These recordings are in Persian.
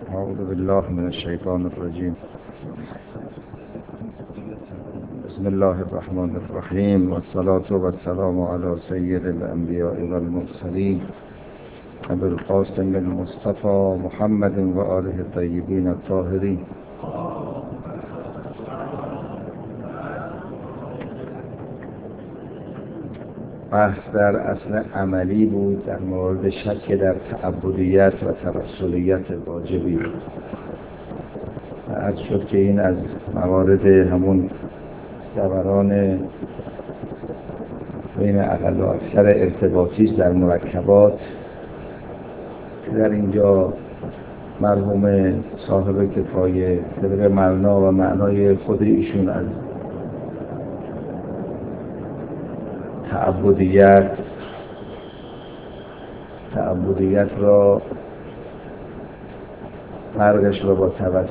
اعوذ بالله من الشیطان الرجیم. بسم الله الرحمن الرحیم والصلاة والسلام علی سید الانبیاء والمرسلین ابی القاسم المصطفى محمد و آله الطیبین الطاهرین. بحث در اصل عملی بود در مورد شک در تعبدیت و توسلیت واجبی. عرض شد که این از موارد همون دوران بین اقل و اکثر ارتباطی در مرکبات که در اینجا مرحوم صاحب کفایه طبق معنا و معنای خود ایشون از تعبدیت را فرقش را با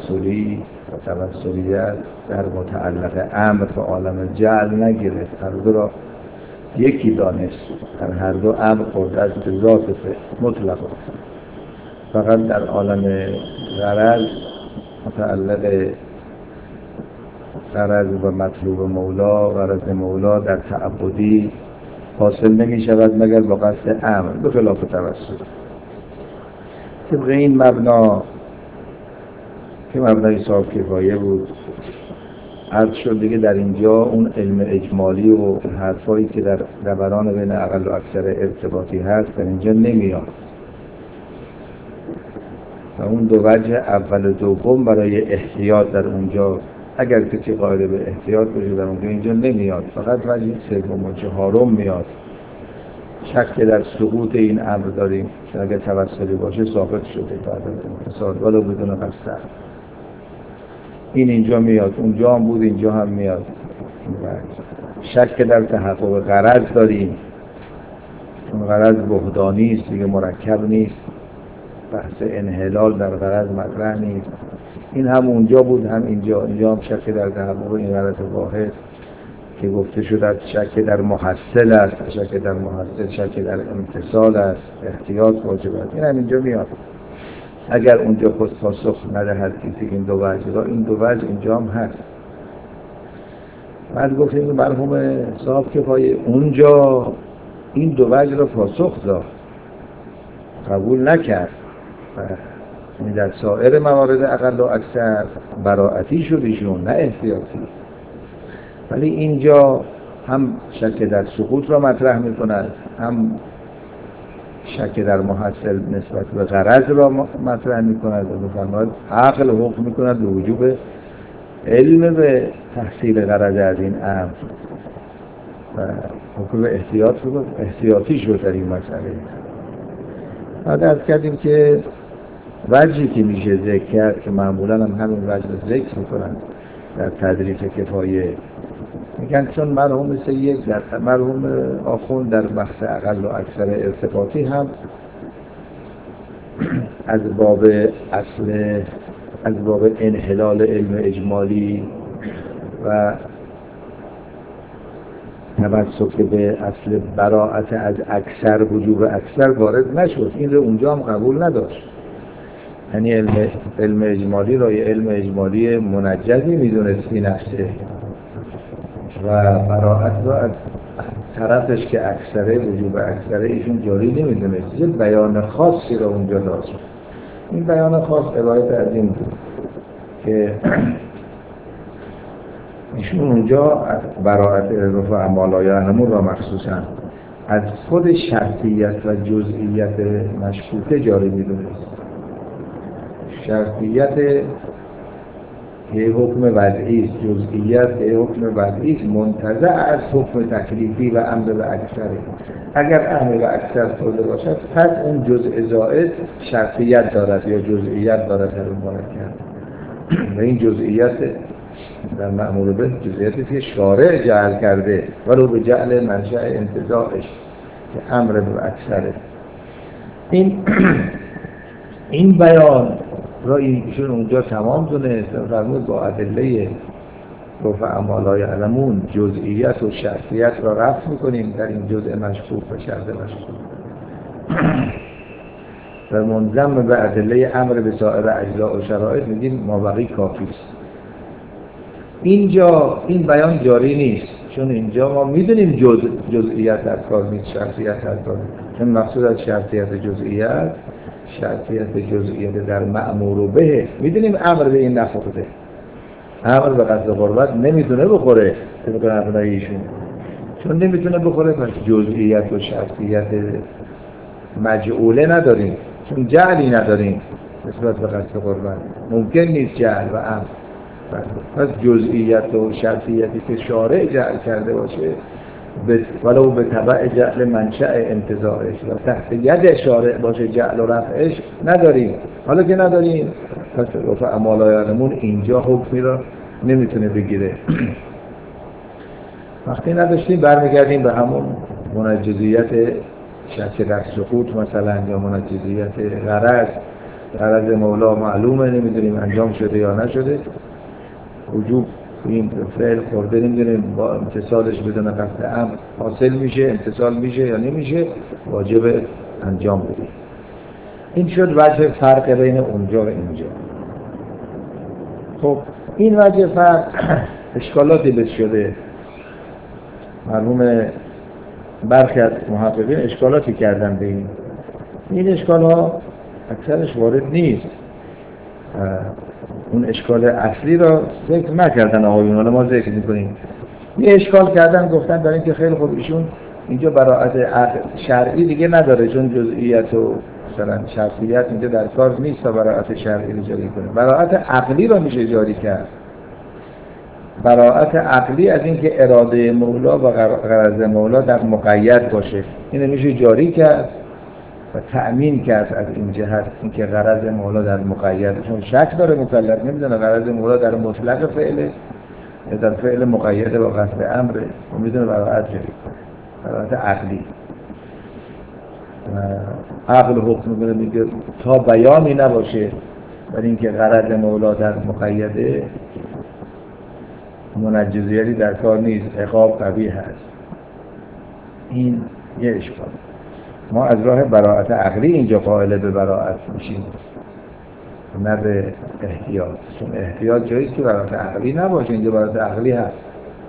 توسلیت در متعلق امر و عالم جعل نگرفت، هر دو را یکی دانست، در هر دو امر خورده است به ذات مطلق، فقط در عالم غرض متعلق غرض و مطلوب مولا، غرض مولا در تعبدی حاصل نمی شود مگر با قصد امر به خلاف توسل. طبق این مبنا که مبنای صاحب کفایه بود عرض شد دیگه در اینجا اون علم اجمالی و حرفایی که در دوران بین اقل و اکثر ارتباطی هست در اینجا نمیاد و اون دو وجه اول و دوم برای احتیاط در اونجا اگر کسی قائل به احتیاط باشه در اونجا اینجا نمیاد، فقط وجه سوم و چهارم میاد. شک در سقوط این امر داریم که اگر توسلی باشه ثابت شده بعد از انفصال ولی بدون قصد. این اینجا میاد، اونجا هم بود اینجا هم میاد. شک در تحقق غرض داریم، چون غرض بهدانی است دیگه، مرکب نیست، بحث انحلال در غرض مطرح نیست. این هم اونجا بود هم اینجا هم شک در تحقق این غرض واحد که گفته شده است شک در محصل است، شک در محصل شک در امتصال است، احتیاط واجب است. این هم اینجا میاد. اگر اونجا خود پاسخ ندهد کسی این دو وجه را، این دو وجه اینجا هم هست. بعد گفتیم که مرحوم صاحب کفایه اونجا این دو وجه را پاسخ داد، قبول نکرد. یعنی در سایر موارد اقل و اکثر براعتی شد ایشون، نه احتیاطی. ولی اینجا هم شک در سقوط را مطرح می کند، هم شک در محصل نسبت به غرض را مطرح می کند و می‌فرماید عقل حکم می کند به وجوب علم به تحصیل غرض از این امر و حکم به احتیاطی شد در این مسئله. بعد عرض کردیم که وجهی که میشه ذکر کرد که معمولا هم همین وجه رو ذکر میکنن در تدریس کفایه، میگن چون مرحوم سید در مرحوم آخوند در بحث اقل و اکثر ارتباطی هم از باب انحلال علم اجمالی و تمسک به اصل براعت از اکثر وجوب اکثر وارد نشد، این رو اونجا هم قبول نداشت. یعنی علم اجمالی را یه علم اجمالی منجزی میدونستی نفسه و براعت را از طرفش که اکثره وجوب اکثره ایشون جاری نمیدونست، یه بیان خاصی را اونجا داشت. این بیان خاص عبارت از این بود که ایشون اونجا براعت رفع ما لا یعلمون را مخصوصا از خود شرطیت و جزئیت مشکوکه جاری میدونست. شرطیت یه حکم وضعی است، جزئیت یه حکم وضعی است منتزع از حکم تکلیفی و امر به اکثره. اگر امر به اکثر خورده باشد پس اون جزء زائد شرطیت دارد یا جزئیت دارد در اون مرکب و این جزئیت در مأمور به جزئیاتی که شارع جعل کرده ولو به جعل منشأ انتزاعش که امر به اکثره. این بیان را ایشون اونجا تمام دونست، فرمود با ادله رفع ما لا یعلمون جزئیت و شرطیت را رفع میکنیم در این جزء مشکوک و شرط مشکوک. و منضم به ادله امر به سایر اجزاء و شرایط میگیم مابقی کافی است. اینجا این بیان جاری نیست، چون اینجا ما میدونیم جزئیات در کار نیست، شرطیت در کار نیست. چون مقصود از شرطیت جزئیات در مأمور به میدونیم امر به این نخورده، امر به قصد قربت نمیتونه بخوره طبق نقلای ایشون، چون نمیتونه بخوره پس جزئیات و شرطیت مجعوله نداریم، چون جعلی نداریم نسبت به قصد قربت، ممکن نیست جعل و امر. پس جزئیت و شرطیتی که شارع جعل کرده باشه ولو به تبع جعل منشأ انتزاعش و تحت ید شارع باشه جعل و رفعش نداریم. حالا که نداریم پس رفع مالایانمون اینجا حکمی را نمیتونه بگیره. وقتی نداشتیم برمیگردیم به همون منجزیت شک در سقوط مثلا، یا منجزیت غرض مولا معلومه نمیدونیم انجام شده یا نشده، وجوب این فعل خورده نمیدونیم با امتصالش بدون قصد امر حاصل میشه، امتصال میشه یا نمیشه، واجب انجام بدیم. این شد وجه فرق بین اونجا و اینجا. خب این وجه فرق اشکالاتی بس شده، مرحوم برخی از محققین اشکالاتی کردن به این اشکال ها اکثرش وارد نیست، اون اشکال اصلی را ذکر نکردن آقایون، حالا ما ذکر می‌کنیم. یه اشکال کردن گفتن در این که خیلی خوب ایشون اینجا براءت شرعی دیگه نداره، چون جزئیات و مثلا شرطیت اینجا در کار نیست تا براءت شرعی رو جاری کنه، براءت عقلی رو میشه جاری کرد. براءت عقلی از اینکه اراده مولا و غرض مولا در مقید باشه اینو میشه جاری کرد و تأمین کرد از این جهت اینکه غرض مولا در مقید، چون شک داره مکلف نمیدونه غرض مولا در مطلق فعله یا در فعل مقید با قصد امره و میدونه براءت جاری براءت عقلی. عقل حکم میگه تا بیانی نباشه برای اینکه غرض مولا در مقیده منجزیتی در کار نیست، عقاب قوی هست. این یه اشکال. ما از راه براءت عقلی اینجا قائل به براءت میشیم، نه به احتیاط، چون احتیاط جاییست که براءت عقلی نباشه، اینجا براءت عقلی هست.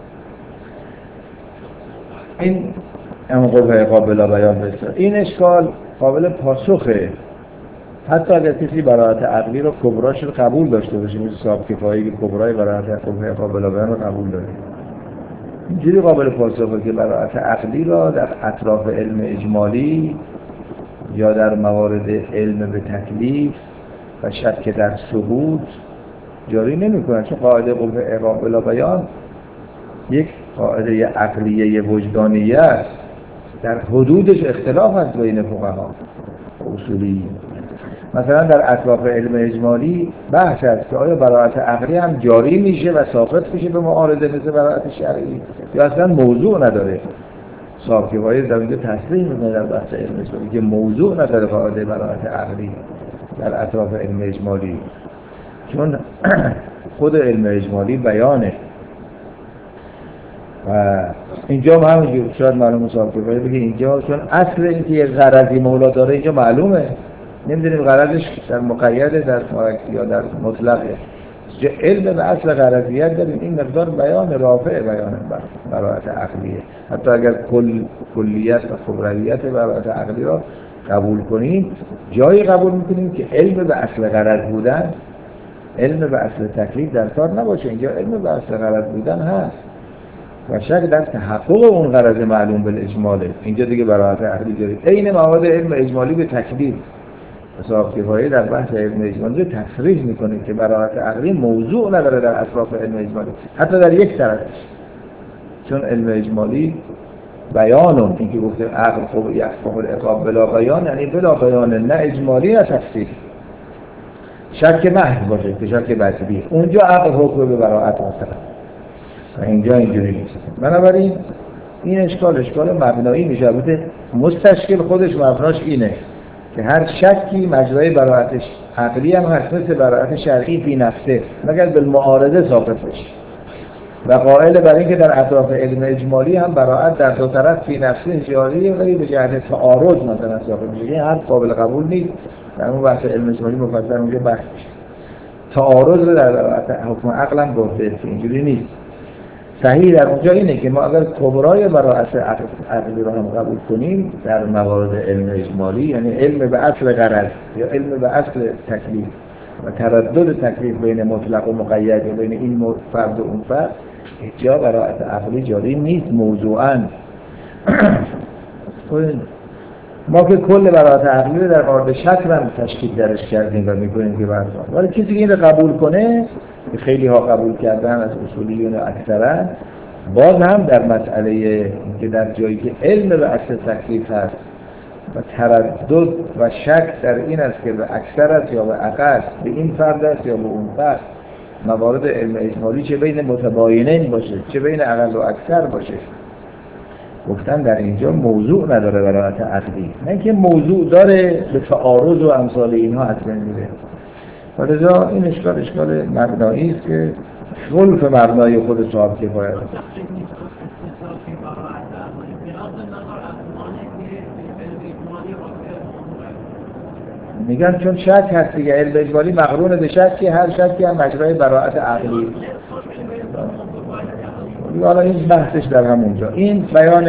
این قبح عقاب بلا بیان بسیار. این اشکال قابل پاسخه، حتی اگر کسی براءت عقلی رو کبراش رو قبول داشته باشه، مثل صاحب کفایی که کبرای براءت قبح عقاب بلا بیان رو قبول داره، اینجوری قابل پاسخه که براءت عقلی را در اطراف علم اجمالی یا در موارد علم به تکلیف و شک در ثبوت جاری نمی‌کنن، چون قاعده قبح عقاب بلا بیان یک قاعده عقلیه وجدانیه است، در حدودش اختلاف هست بین فقها اصولی. مثلا در اطراف علم اجمالی بحث هست که آیا براءت عقلی هم جاری میشه و ساقط میشه به معارضه مثل براءت شرعی یا اصلا موضوع نداره. صاحب کفایی در اینجا تصریح میکنه در بحث علم اجمالی که موضوع نداره قاعده براءت عقلی در اطراف علم اجمالی، چون خود علم اجمالی بیانه. و اینجا هم همینجور شاید معلوم صاحب کفایی بگه اینجا چون اصل اینکه یک غرضی مولا داره اینجا معلومه، نمیدونیم غرضش در مقیده در یا در مطلقه، علم به اصل غرضیت داریم، این مقدار بیان رافع بیان براءت عقلیه. حتی اگر کلیت و خبرویت براءت عقلی را قبول کنیم، جایی قبول میکنیم که علم به اصل غرض بودن، علم به اصل تکلیف در کار نباشه. اینجا علم به اصل غرض بودن هست و شک در تحقق اون غرض معلوم بالاجماله، اینجا دیگه براءت عقلی داریم. عین مواد علم اجمالی به تکلیف صاحب کفایی در بحث علم اجمالی تصریح میکنه که براءت عقلی موضوع نداره در اطراف علم اجمالی، حتی در یک طرفش، چون علم اجمالی بیانون، اینکه گفته عقل خوب یحکم العقاب بلا بیان، یعنی بلا بیان، نه اجمالی نه تفصیل، شک محض باشه که شک بطبیع، اونجا عقل حکم به براءت مثلا و اینجا اینجوری نیست. بنابراین این اشکال مبنایی میشه. البته مستشکل خودش مبناش اینه که هر شکی مجرای براءتش عقلی هم هست، مثل براءت شرعی فی نفسه، مگر بالمعارضه ثابت بشه، و قائل بر این که در اطراف علم اجمالی هم براءت در دو طرف فی نفسه جاریه ولی به جهت تعارض مثلا ثابت میشه. این حرف قابل قبول نیست در اون بحث علم اجمالی مفصل اونجا بحث میشه. تعارض رو در حکم عقلم گفته که اینجوری نیست. صحیح در اونجا اینه که ما اگر کبرای براءت عقلی رو هم قبول کنیم در موارد علم اجمالی، یعنی علم به اصل غرض یا علم به اصل تکلیف و تردد تکلیف بین مطلق و مقید یا بین این فرد و اون فرد، جا براءت عقلی جاری نیست موضوعاً. ما که کل براءت عقلی رو در قالب شک هم تشکیل درش کردیم و میکنیم که برسان، ولی کسی که این رو قبول کنه، خیلی ها قبول کردن از اصولیون اکثرا، باز هم در مسئله که در جایی که علم به اصل تکلیف هست و تردد و شک در این است که به اکثر است یا به اقل، به این فرد است یا به اون فرد، موارد علم اجمالی چه بین متباینین باشه چه بین اقل و اکثر باشه، گفتن در اینجا موضوع نداره براءت عقلی، نه که موضوع داره به تعارض و امثال اینها اصلا میره. ولذا این اشکال مبنایی است که خلف مبنای خود صاحب کفایت است. میگن چون شک هست دیگه، علم اجمالی مقرون به شکی، هر شکی هم مجرای براءت عقلی. حالا این بحثش در همونجا. این بیان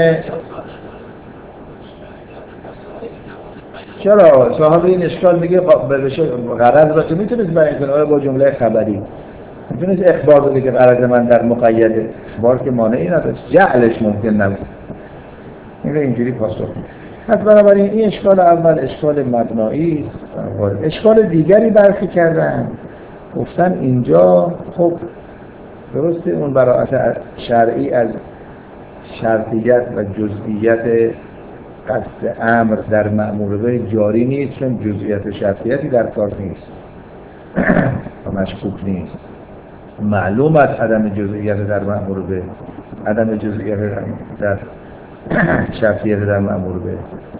چرا صاحب این اشکال میگه غرض را که میتونید بیان کنه با جمله خبری، میتونید اخبار بده که غرض من در مقیده، اخبار که مانعی نداشت، جعلش ممکن نبود. این رو اینجوری پاسخ میده. پس بنابراین این اشکال اول اشکال مبنایی است. اشکال دیگری برخی کردن، گفتن اینجا خب درسته اون براءت شرعی از شرطیت و جزئیت قصد امر در مأمور به جاری نیست، چون جزئیت شرطیتی در کار نیست و مشکوک نیست. معلوم است عدم جزئیت در مأمور به، عدم جزئیت در شرطیت در مأمور به.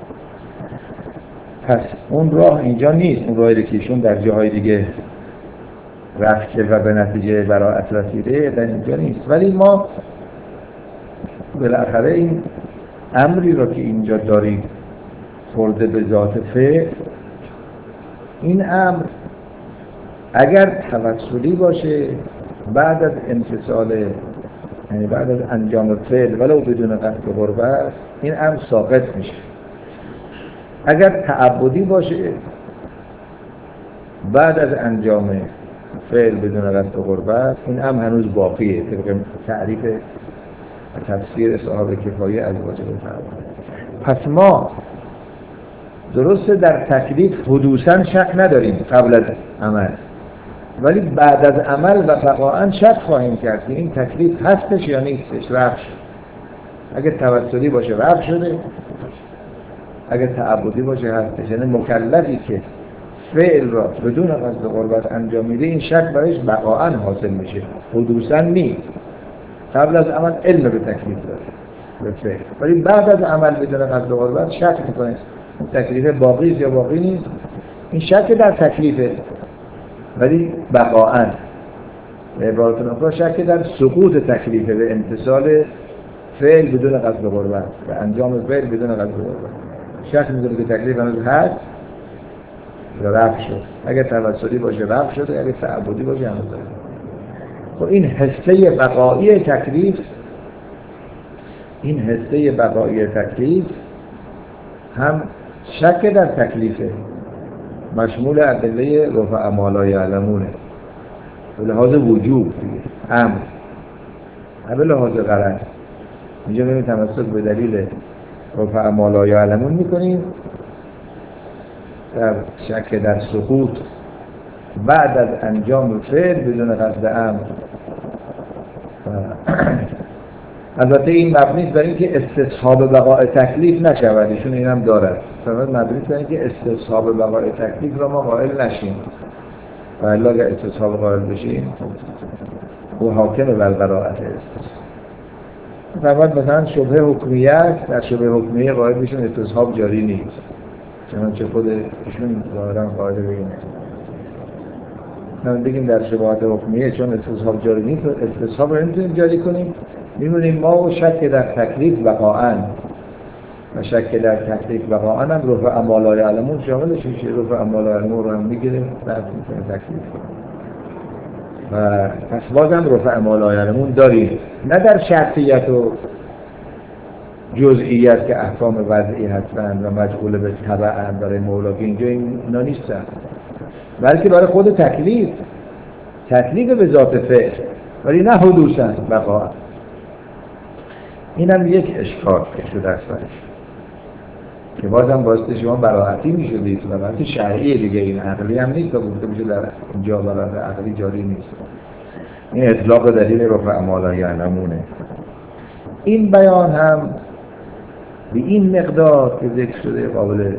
پس اون راه اینجا نیست، اون راهی که ایشون در جاهای دیگه رفت و به نتیجه براءت رسیده در اینجا نیست. ولی ما بالاخره این امری رو که اینجا داریم خورده به ذات فعل، این امر اگر توسلی باشه بعد از انفصال، یعنی بعد از انجام فعل ولو بدون قصد قربت، این امر ساقط میشه. اگر تعبدی باشه بعد از انجام فعل بدون قصد قربت، این امر هنوز باقیه طبق تعریف تفسیر صاحب کفایه از واجب تعبد. پس ما درسته در تکلیف حدوثاً شک نداریم قبل از عمل، ولی بعد از عمل و بقاءً شک خواهیم کرد که این تکلیف هستش یا نیستش، رفع شد. اگه توسلی باشه رفع شده، اگه تعبدی باشه هستش. یعنی مکلفی که فعل را بدون قصد قربت انجام میده، این شک برایش بقاءً حاصل میشه، حدوثاً نیست. قبل از عمل علم به تکلیف داره به فعل، ولی بعد از عمل بدون قصد قربت شک میکنه تکلیف باقی یا باقی نیست. این شک در تکلیفه ولی بقاءً، به عبارت اخرى شک در سقوط تکلیفه به امتثال فعل بدون قصد قربت، به انجام فعل بدون قصد قربت. شک میکنه که تکلیف هنوز هست یا رفع شد. اگر توسلی باشه رفع شده، اگر تعبدی باشه هنوز داره. خب این حصه بقایی تکلیف، این حصه بقایی تکلیف هم شک در تکلیفه، مشمول ادله رفع ما لا یعلمونه به لحاظ وجوب امر، به لحاظ غرض. اینجا می‌بینید تمسک به دلیل رفع ما لا یعلمون می‌کنیم در شک در سقوط بعد از انجام فعل بدون قصد امر. البته این مبنی است بر اینکه استصحاب بقاء تکلیف نشود، ایشون این هم دارد، فقط مبنی است بر اینکه استصحاب بقاء تکلیف را ما قائل نشیم، و الا اگر استصحاب قائل بشیم او حاکم بر براءت است. فقط مثلا شبهه حکمیت، در شبهه حکمیه قائل بشیم استصحاب جاری نیست، چنانچه خود ایشون ظاهرا قائل بگیم. نه بگیم در شبهات حکمیه چون استصحاب جاری نیست، استصحاب رو نمیتونیم جاری کنیم، میمونیم ما و شک در تکلیف بقاءً. و شک در تکلیف وقاعا هم رفع ما لا یعلمون شاملش میشه. رفع ما لا یعلمون رو هم میگیره بعد میتونه تکلیف و پس بازم رفع ما لا یعلمون داریم، نه در شرطیت و جزئیت که احکام وضعی هستند و مجعول به تبع برای مولا که اینجا اینا نیستن، بلکه برای خود تکلیف به ذات فعل، ولی نه حدوثاً وقاعا. اینم یک اشکال که شده است که بازم باعث شما براحتی میشدید و براحتی شرعی دیگه، این عقلی هم نیست، گفته میشه در اینجا براحت عقلی جاری نیست. این اطلاق دلیل رفع ما لا یعلمونه. این بیان هم به این مقدار که ذکر شده قابل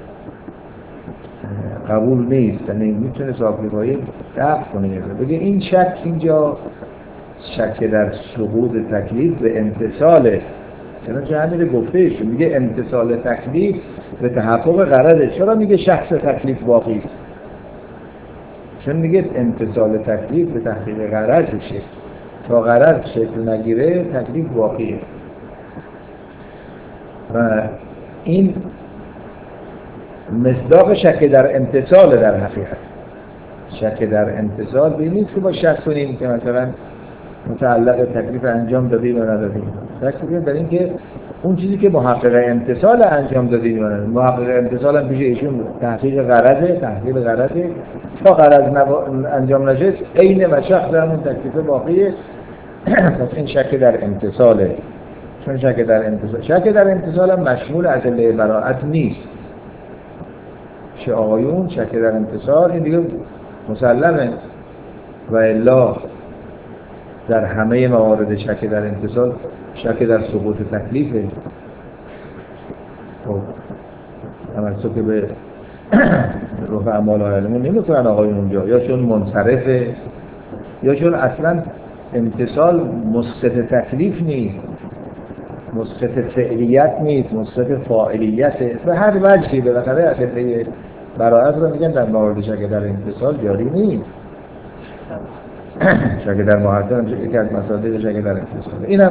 قبول نیست، یعنی میتونه صاحب‌الفایه دفع کنه بگه این شک اینجا شک در سقوط تکلیف به امتثاله، چنانچه همین گفته شد میگه امتثال تکلیف به تحقق غرضه. چرا میگه شخص تکلیف باقی است؟ چون میگه امتثال تکلیف به تحقیق غرضشه، تا غرض شکل نگیره تکلیف باقیه. و این مصداق شک در امتثال در حقیقت. شک در امتثال به نیست که با شک کنیم که مثلا متعلق تکلیف انجام دادیم و ندادیم. شک کنیم در این که اون چیزی که محقق امتثال انجام دادیم و ندادیم، محقق امتثال هم پیش ایشون تحقیق غرضه تا غرض انجام نشه عین و شخص همون تکلیف باقیه. پس این شک در امتثاله. چون شک در امتثال هم مشمول ادله براءت نیست. چه آقایون شک در امتثال این دیگه مسلمه، و الا در همه موارد شک در امتثال شک در سقوط تکلیفه. خب تمسک به رفع ما لا یعلمون نمی‌کنن آقایون اونجا، یا چون منصرفه یا چون اصلا امتثال مسقط تکلیف نیست، مسقط فعلیت نیست، مسقط فاعلیته. به هر وجهی بالاخره ادله براءت رو میگن در موارد شک در امتثال جاری نیست. شک در محدث یکی از مصادیق شک در امتثال. این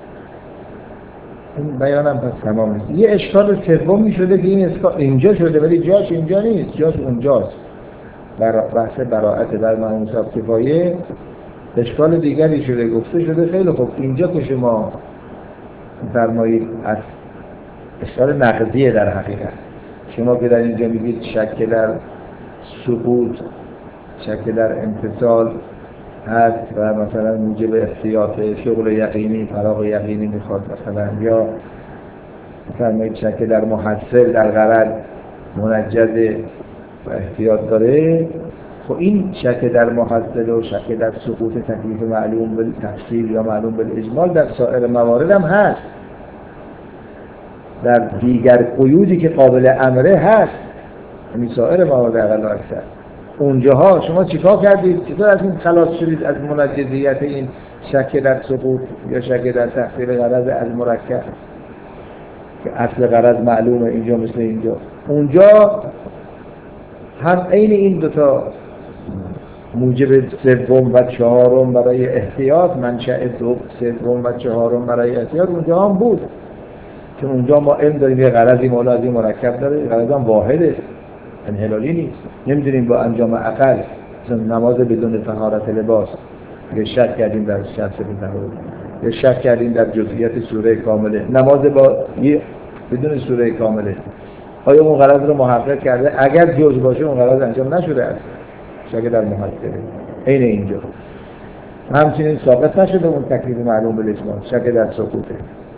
بیانم پس تمام نیست. یه اشکال سومی شده که این اشکال اینجا شده ولی جاش اینجا نیست، جاش اونجاست. بحث براءت در معنی صاحب کفایه اشکال دیگری شده، گفته شده خیلی خوب اینجا که شما فرمایید از اشکال نقضیه در حقیقت، شما که در اینجا میگید شک در سقوط، شک در امتثال هست و مثلا موجب احتیاط شغل یقینی، فراغ یقینی میخواد مثلا، یا فرمایید شک در محصل در غرض منجز و احتیاط داره. خب این شک در محصل و شک در سقوط تکلیف معلوم بالتفصیل یا معلوم بالاجمال در سایر موارد هم هست، در دیگر قیودی که قابل امره هست، یعنی سایر موارد اقل و اکثر. اونجاها شما چیکار کردید؟ چطور از این خلاص شدید از منجزیت این شک در سقوط یا شک در تحصیل غرض از مرکب که اصل غرض معلومه اینجا مثل اینجا؟ اونجا هم عین این دوتا موجب سوم و چهارم برای احتیاط، منشأ سوم و چهارم برای احتیاط اونجا هم بود، چون اونجا ما علم داریم یه غرضی مولا از این مرکب داره، غرض هم واحده، انحلالی نیست. نمیدونیم با انجام عقل مثلا نماز بدون طهارت لباس یه شک کردیم در شرط طهارت، یه شک کردیم در جزئیات سوره کامله، نماز با بدون سوره کامله آیا اون غرض رو محقق کرده؟ اگر جز باشه اون غرض انجام نشده است. شک در محصله عین اینجا همچنین ثابت نشده اون تکلیف معلوم بالاجمال، شک در سقوطه،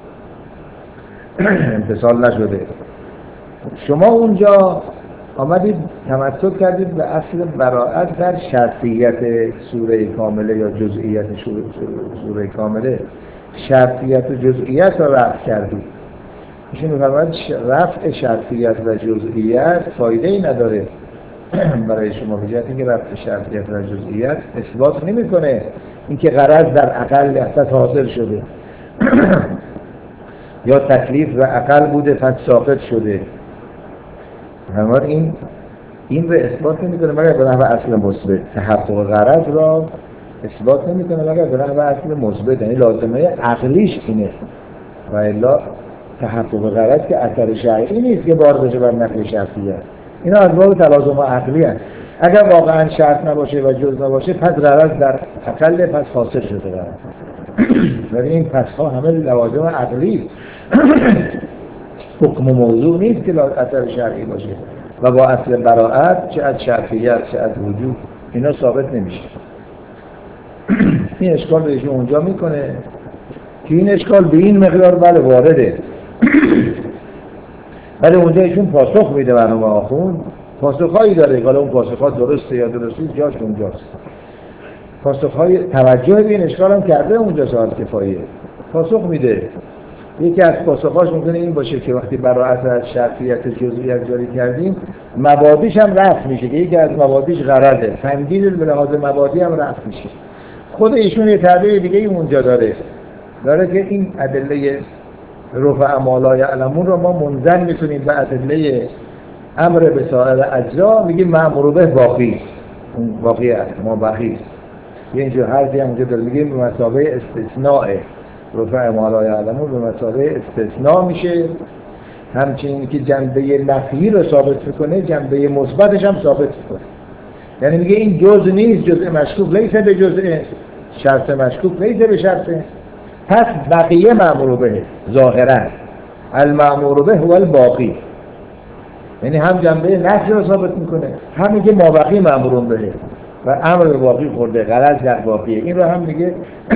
امتثال نشده. شما اونجا آمدید تمسک کردید به اصل براءت در شرطیت سوره کامله یا جزئیت سوره کامله، شرطیت و جزئیت رو رفع کردید. ایشون می‌فرماید رفع شرطیت و جزئیت فایده‌ای نداره برای شما، به جهت اینکه رفع شرطیت و جزئیت اثبات نمی‌کنه اینکه غرض در اقل اساس حاصل شده یا تکلیف و اقل بوده پس ساقط شده. همار این رو اثبات نمی‌کنه مگر به نحو اصل مثبت. تحقق غرض را اثبات نمی‌کنه مگر به نحو اصل مثبت، یعنی لازمه عقلیش اینه و الا تحقق غرض که اثر شرعی نیست که بار بشه بر نفی شرطیه. اینا از باب تلازم عقلی هست. اگر واقعا شرط نباشه و جز نباشه پس غرض در اقل پس حاصل شده غرض. ولی این پس ها همه لوازم عقلی حکم و موضوع نیست که اثر شرعی باشه و با اصل براءت چه از شرطیت چه از وجود اینا ثابت نمیشه. این اشکال رو ایشون اونجا میکنه که این اشکال به این مقدار بله وارده ولی اونجا ایشون پاسخ میده مرحوم آخوند پاسخهایی داره. حالا اون پاسخها درسته یا درست نیست جاش اونجاست. پاسخهای توجه به این اشکال هم کرده اونجا سوال کفاییه پاسخ میده. یکی از پاسخهاش ممکنه این باشه که وقتی براءت از شرطیت جزئیت جاری کردیم مبادیش هم رفع میشه که یکی از مبادیش غرضه. تمدید به لحاظ مبادی هم رفع میشه. خود ایشون یه تعبیر دیگه اونجا داره که این ادله رفع ما لا یعلمون رو ما منزل میتونیم به ادله امر به سایر اجزا میگیم مأمور به باقی اون باقی است ما باقی یه اینجور حرفی هم اونجا داره میگیم به مثابه استثناء رفع ما لا یعلمون به مثابه استثناء میشه. همچنین که جنبه نفی رو ثابت میکنه جنبه مثبتش هم ثابت میکنه. یعنی میگه این جزء نیست جزء مشکوک لیس به جزء شرط مشکوک لیس به شرط پس بقیه مأمور به ظاهرا المأمور به هو الباقی یعنی هم جنبه نفی رو ثابت میکنه هم میگه ما بقی مأمور به و امر به باقی خورده غرض در باقیه. این رو هم میگه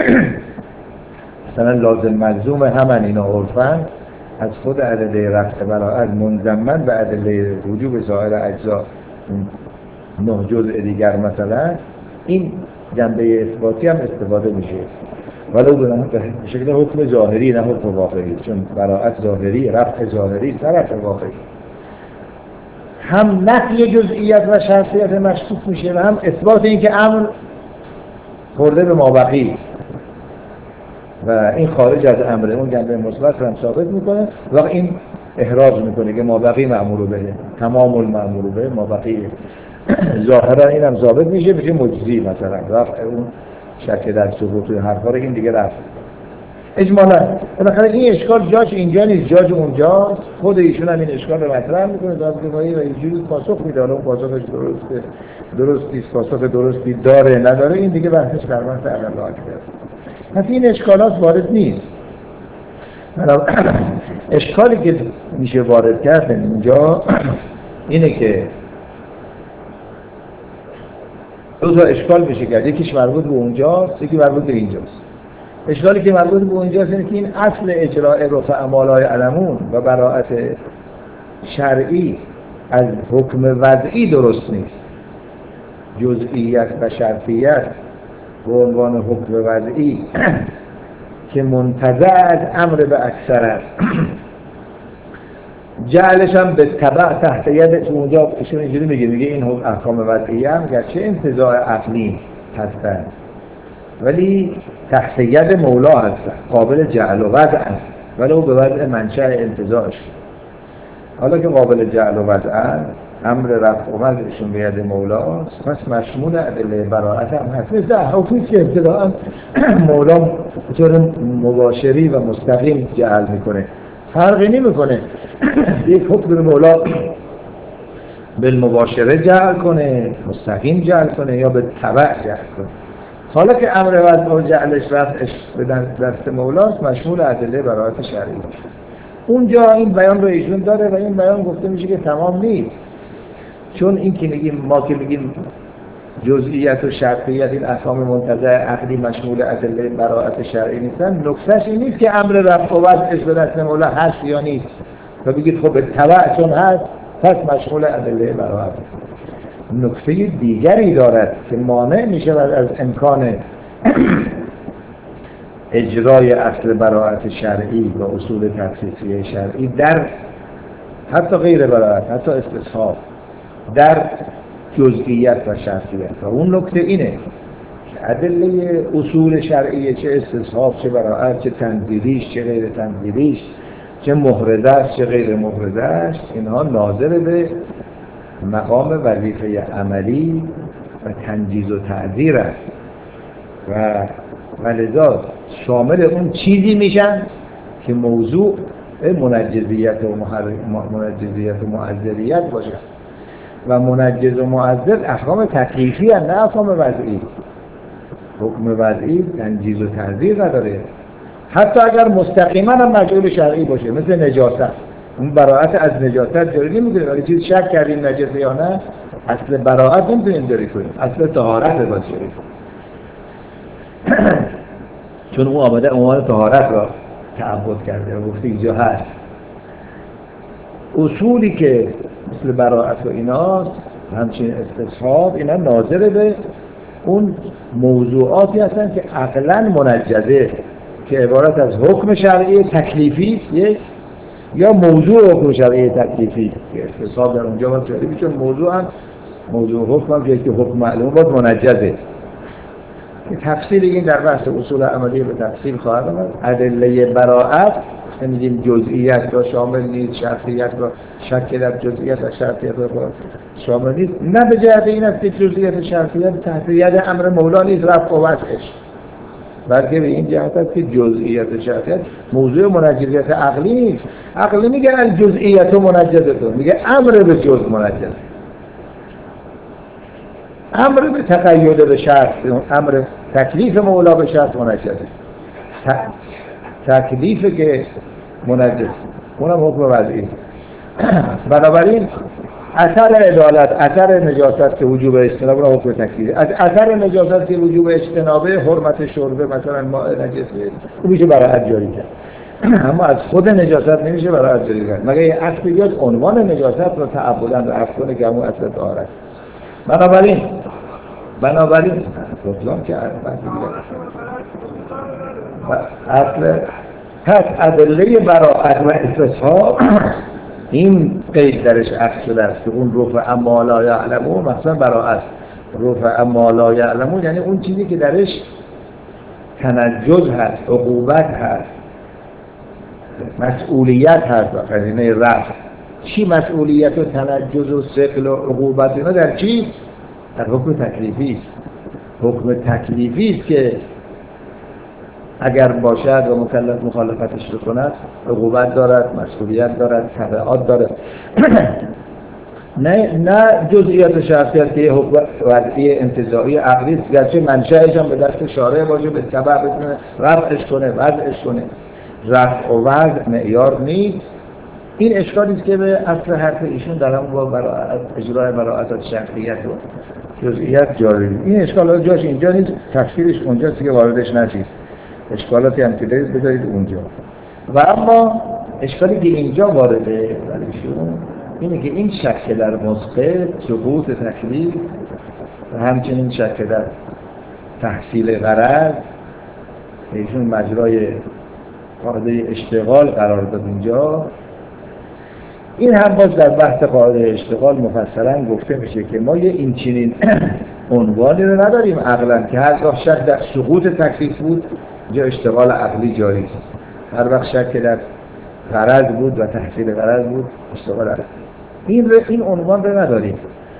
مثلا لازم ملزوم همن اینا عرفن از خود ادله رفع براءت منضمن به ادله وجوب سایر اجزا 9 جزء دیگر مثلا این جنبه اثباتی هم استفاده میشه ولو به شکل حکم ظاهری نه حکم واقعی چون براءت ظاهری رفع ظاهری طرف واقعی هم نفی جزئیت و شرطیت مشکوک میشه و هم اثبات این که امر خورده به مابقی و این خارج از امر اون جنبه مثبت رو هم ثابت میکنه و این احراز میکنه که مابقی مأمور به تمام المأمور به مابقی ظاهرا این هم ثابت میشه مجزی مثلا رفع اون شک در ثبوت و حرفا رو این دیگه رفت اجمالا. بالاخره این اشکال جاش اینجا نیست جاش اونجاست. خود ایشون هم این اشکال رو مطرح میکنه دادگاهی و اینجوری پاسخ میده. اون پاسخش درست نیست پاسخ درستی داره نداره این دیگه بحثش قربان تعالی اکبر. پس این اشکالات وارد نیست. اشکالی که میشه وارد کرد اینجا اینه که دو تا اشکال میشه کرد یکیش مربوط به اونجاست یکی مربوط به اینجاست. اشکالی که مربوط به اونجاست اینه که این اصل اجراء رفع ما لا یعلمون و براءت شرعی از حکم وضعی درست نیست. جزئیت و شرطیت به عنوان حکم وضعی که منتزع از امر به اکثر است جعلش هم به تبع تحت ید اونجا ایشون اینجوری میگه این احکام وضعی هم گرچه انتزاع عقلی هستند ولی تحت ید مولا هستند قابل جعل و وضع است ولی او به وضع منشأ انتزاعش. حالا که قابل جعل و وضع است امر رفع و وضعشون به ید مولاست پس مشمول ادله براءت هم هست. مثل حکمی که ابتداء مولا به طور مباشری و مستقیم جعل میکنه فرقی نمیکنه یک حکم مولا بالمباشره جعل کنه مستقیم جعل کنه یا به تبع جعل کنه. حالا که امر وضع و جعلش رفعش به دست مولاست مشمول ادله براءت شرعی. اونجا این بیان رو ایشون داره و این بیان گفته میشه که تمام نیست چون این که میگیم ما که میگیم جزئیت و شرطیت این احکام منتزع عقلی مشمول ادله براءت شرعی نیستن. نکتهش این نیست که امر رفع و وضعش به دست مولا هست یا نیست و بگید خب به تبع چون هست پس مشمول ادله براءت. نکته دیگری دارد که مانع میشه از امکان اجرای اصل براءت شرعی و اصول تخصیصی شرعی در حتی غیر براءت حتی استصحاب در جزئیات و شرطیات. و اون نکته اینه که ادله اصول شرعی چه استصحاب چه براءت چه تنزیلیش چه غیر تنزیلیش چه محرزش چه غیر محرزش اینها ناظر به مقام وظیفه عملی و تنجیز و تعذیر است و لذا شامل اون چیزی میشن که موضوع منجزیت و معذریت باشه و منجز و معذر احکام تکلیفی هست نه احکام وضعی. حکم وضعی تنجیز و تعذیر نداره، حتی اگر مستقیما هم مجعول شرعی باشه، مثل نجاست. اون براءت از نجاست جاری نمی‌کنه، ولی چیز شک کردیم نجسه یا نه، اصل براءت نمی‌تونیم جاری کنیم، اصل طهارت رو باید جاری کنیم. چون اون آمده عنوان طهارت را تعبد کرده و گفته اینجا هست. اصولی که مثل براءت و ایناست، همچنین استصحاب، اینا ناظر به اون موضوعاتی هستن که عقلاً منجزه، که عبارت از حکم شرعی تکلیفی یک یا موضوع حکم شرعی تکلیفی که استصحاب در اونجا باید شرعی، چون موضوع حکم هم که حکم معلوم باید منجزه. تفصیل این در بحث اصول عملی به تفصیل خواهد آمد. ادله براءت میگیم جزئیات را شامل نیست، شرطیت را شک در جزئیات و شرطیت را شامل نیست، نه به جهت این است که جزئیات شرطیت تحت ید امر مولا نیست رفع و وضعش، بلکه به این جهت است که جزئیات شرطیت موضوع منجزیت عقلی نیست. عقلی میگه الجزئیات منجزه، میگه امر به جزء منجزه، امر به تقید به شرط، امر تکلیف مولا به شرط منجزه، تکلیف که منجز اونم حکم وضعی. بنابراین اثر عدالت، اثر نجاست که وجوب اجتناب را حکم تکلیف، از اثر نجاست که وجوب اجتناب حرمت شربه مثلا ماء نجسه میشه براءت جاری کرد، اما از خود نجاست نمیشه براءت جاری کرد مگر یه اصل بیاد عنوان نجاست رو تعبداً رفع کنه که همون اصل طهارت. بنابراین گفتم که اصل پس ادله براءت و استصحاب این قید درش عکس شده است که اون رفع اما لا یعلمون، مثلا براءت رفع اما لا یعلمون یعنی اون چیزی که درش تنجز هست، عقوبت هست، مسئولیت هست و قرینه رفع. چی مسئولیت و تنجز و ثقل و عقوبت اینا در چی؟ در حکم تکلیفی است. حکم تکلیفی است که اگر باشد و مکلف مخالفتش رو کند عقوبت دارد، مسئولیت دارد، تبعات دارد. نه جزئیات شرطیت که حکم وضعی انتزاعی عقلی است، گرچه منشأش هم به دست شارع باشه، به تبع بتونه رفعش کنه، وضعش کنه. رفع و وضع معیار نیست. این اشکالی است که به اصل حرف ایشون در هم با اجرای براءت شرطیت و جزئیات جاری نیست. این اشکالات جاش اینجا نیست، تفسیرش اونجاست که واردش نشید. اشکالاتی هم که دارید بذارید اونجا. و اما اشکالی که اینجا وارده برایشون اینه که این شک در مثبت سقوط تکلیف و همچنین شک در تحصیل غرض ایشون مجرای قاعده اشتغال قرار داد اینجا. این هم باز در بحث قاعده اشتغال مفصلا گفته میشه که ما یه این چنین عنوانی رو نداریم عقلا که هرگاه شک در سقوط تکلیف بود اینجا اشتغال عقلی جاری است، هر وقت شک در غرض بود و تحصیل غرض بود اشتغال عقلی. این عنوان رو نداریم.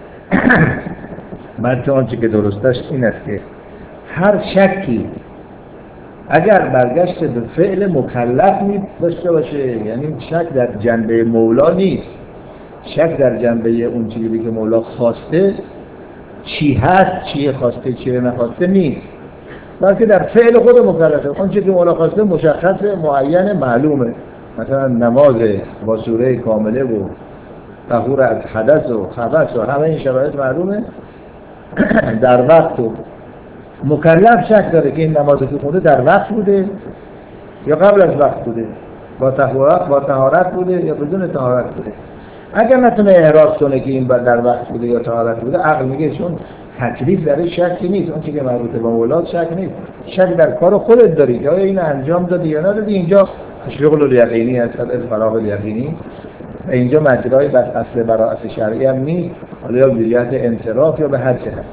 من آنچه که درستش این است که هر شکی اگر برگشت به فعل مکلف داشته باشه، یعنی شک در جنبه مولا نیست، شک در جنبه اون چیزی که مولا خواسته چی هست، چی خواسته، چی نخواسته نیست، بلکه در فعل خود مکلفه. اون چیزی که مولا خواسته مشخصه، معین، معلومه. مثلا نماز با سوره کامله و طهور از حدث و خبث و همه این شرایط معلومه. در وقت و مکلف شک داره که این نمازی که خونده در وقت بوده یا قبل از وقت بوده، با طهارت بوده یا بدون طهارت بوده. اگر نتونه احراز کنه که این در وقت بوده یا طهارت بوده، عقل میگه چون تکلیف در شک نیست، اون چیزی که مربوط به مولا شک نیست، شک در کار خودت داری که آیا این انجام دادی یا ندادی. اینجا شغل الیقینی هست، الفراغ الیقینی. اینجا مجرای بر اصل براءت شرعی هم نیست، حالا یا به جهت انصراف یا به هر جهت.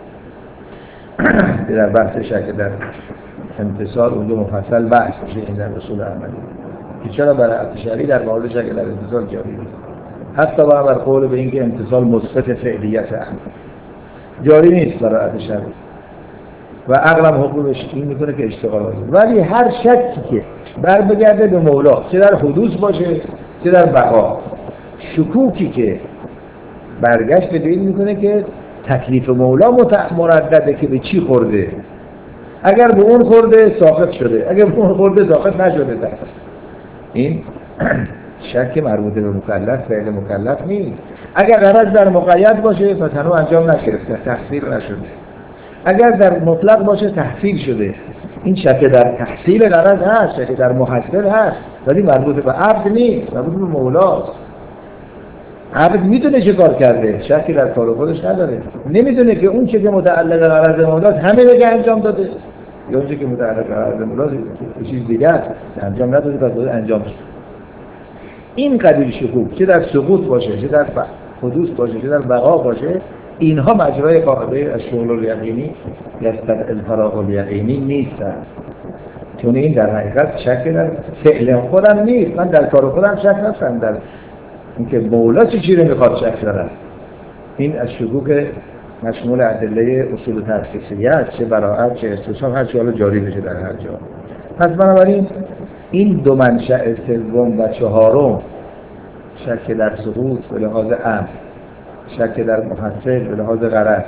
در بحث شک در امتصال اونجا مفصل بحث میشه این در اصول عملی که چرا براءت شرعی در مورد شک در امتصال جاری نیست، حتی بر قول به اینکه امتصال مثبت فعلیت جاری نیست براءت شرعی. و عقلم حکمش این میکنه که اشتغال باشه. ولی هر شکی که بر بگرده به مولا، چه در حدوث باشه چه در بقا، شکوکی که برگشت به این میکنه که تکلیف مولا مردده که به چی خورده. اگر به اون خورده ساقط شده، اگر به اون خورده ساقط نشده. این شک مربوط به مکلف، فعل مکلف نیست. اگر غرض در مقید باشه پس هنوز انجام نگرفته، تحصیل نشده. اگر در مطلق باشه تحصیل شده. این شک در تحصیل غرض هست، شک در محصل هست، ولی مربوط به عبد نیست، مربوط به مولاست. عبد میدونه چه کار کرده، شکی در کار خودش نداره. نمیدونه که اون چیزی که متعلق به غرض مولاست همه دیگه انجام داده، یا اون چیزی که متعلق به غرض مولاست چیز دیگه است انجام نداده، پس باید انجام بشه. این قبیل شکوک چه در سقوط باشه، چه در حدوث باشه، چه در بقا باشه، اینها مجرای قاعده الشغل الیقینی یا الفراغ الیقینی نیستن. چون این در حقیقت شک در فعل خودم نیست. من در کار خودم شک نکنم، در اینکه مولا چه چیزی میخواد شک دارم. این از شکوک مشمول ادله اصول ترخیصیه است، چه براءت چه استصحاب، هر چی حالا جاری بشه در هر جا. پس بنابراین این دو منشأ سوم و چهارم، شک در سقوط به لحاظ امر، شک در محصل به لحاظ غرض،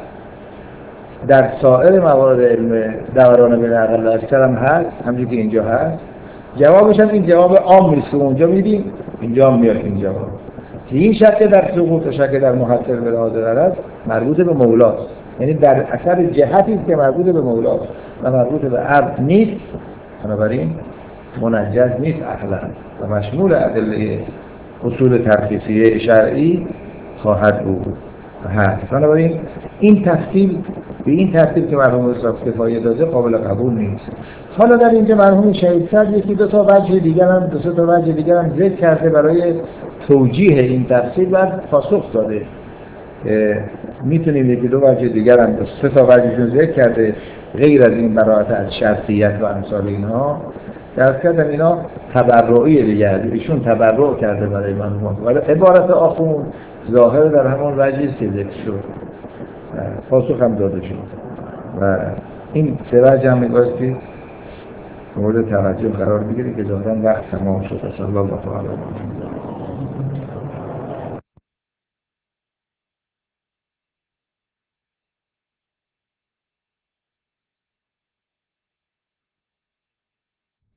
در سایر موارد علم دوران بین عقل و اکثر هم هست، همونجوری که اینجا هست. جوابش هم این جواب عام نیست که اونجا میدیم، اینجا هم میاد این جواب. این شک در سقوط و شک در محصل به لحاظ غرض مربوط به مولاست، یعنی در اثر جهتی است که مربوط به مولاست و مربوط به عبد نیست. بنابراین منجز نیست عقلا و مشمول ادله اصول ترخیصیه شرعی خواهد بود و هست. بنابراین این تفصیل به این ترتیب که مرحوم استاد کفایه داده قابل قبول نیست. حالا در اینجا مرحوم شهید صدر یکی دو تا وجه دیگر هم ذکر کرده برای توجیه این تفصیل و پاسخ داده. میتونیم یکی دو وجه دیگر هم سه تا وجهشون ذکر کرده غیر از این براءت از شرطیت و امثال اینها. درست کردم اینا تبرعی دیگه، ایشون تبرع کرده برای مرحوم، ولی عبارت آخوند ظاهر در همون وجهی است که ذکر شد، پاسخ هم داده شد و این سه وجه هم میبایستی مورد توجه قرار بگیره که ظاهرا وقت تمام شد. صلی الله علیه و آله.